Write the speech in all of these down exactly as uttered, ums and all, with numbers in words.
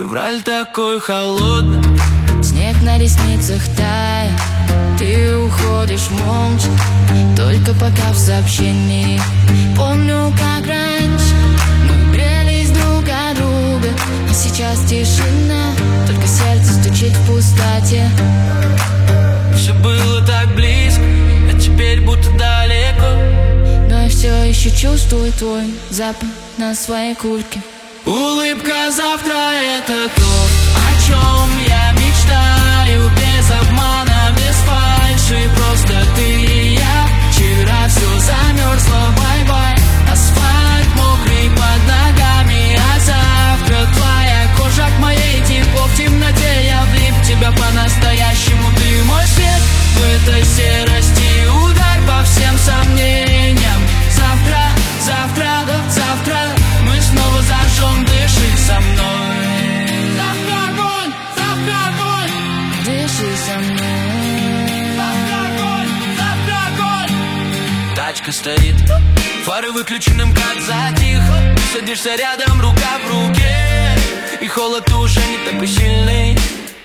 Февраль такой холодный, снег на ресницах тает, ты уходишь молча, только пока в сообщении. Помню, как раньше мы грелись друг от друга, а сейчас тишина, только сердце стучит в пустоте. все было так близко, а теперь будто далеко, но я все еще чувствую твой запах на своей куртке. Улыбка завтра — это то, о чем я мечтаю. Без обмана, без фальши, просто ты и я. Вчера все замерзло, бай-бай. Асфальт мокрый под ногами, а завтра твоя кожа к моей, тепло в темноте. Я влип в тебя по-настоящему, ты мой свет в этой серости. Ударь по всем сомнениям. Завтра, завтра, завтра мы снова зажжем, дыши со мной. Завтра огонь, завтра огонь, Дыши со мной. завтра огонь, завтра огонь. Тачка стоит, фары выключены, МКАД затих. Ты садишься рядом, рука в руке, и холод уже не такой сильный.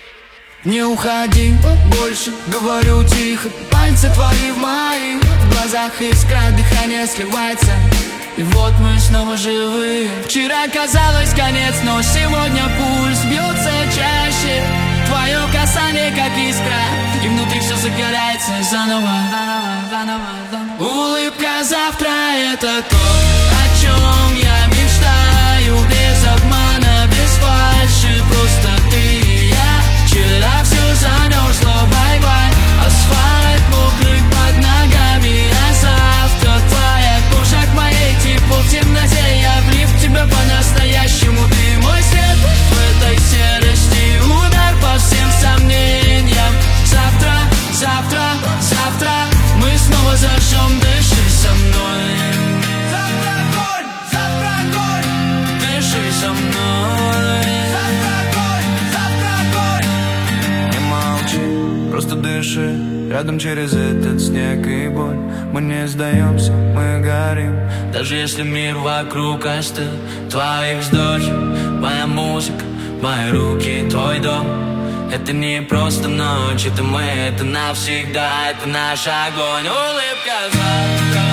Не уходи больше, говорю тихо. Пальцы твои в моих, в глазах искра, дыхание сливается, и вот мы снова живы. Вчера казалось конец, но сегодня пульс бьется чаще. Твое касание как искра, и внутри все загорается заново, заново, заново, заново. Улыбка завтра — это то, о чем я мечтаю. Без обмана, без фальши, просто ты и я. Вчера все замерзло, бай-бай. Асфальт мокрый под ногами, а завтра твоя кожа к моей, тепло в темноте. Я влип в тебя по-настоящему, ты мой свет в этой серости. Удар по всем сомнениям. Завтра, завтра, завтра мы снова зажжем, дыши со мной. Завтра огонь, завтра огонь, дыши со мной. Завтра огонь, завтра огонь. Не молчи, просто дыши. Рядом через этот снег и боль. Мы не сдаемся, мы горим. Даже если мир вокруг остыл. Твои вздохи, моя музыка, мои руки, твой дом. Это не просто ночь, это мы, это навсегда. Это наш огонь, улыбка завтра.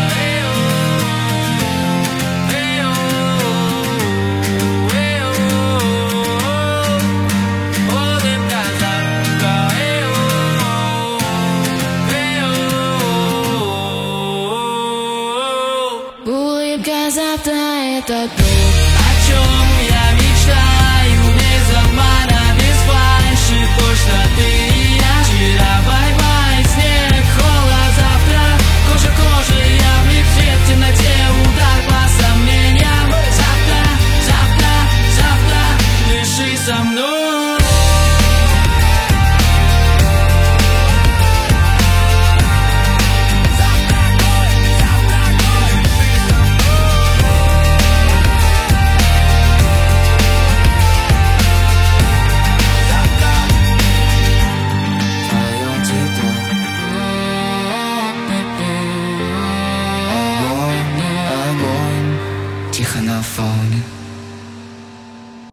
Улыбка завтра — это то, о чем я мечтаю. Без обмана, без фальши, просто ты и я. Вчера бай-бай, снег, холод, завтра кожа кожа, я влип в свет в темноте. Удар по сомнениям. Завтра, завтра, завтра дыши со мной. тихо на фоне.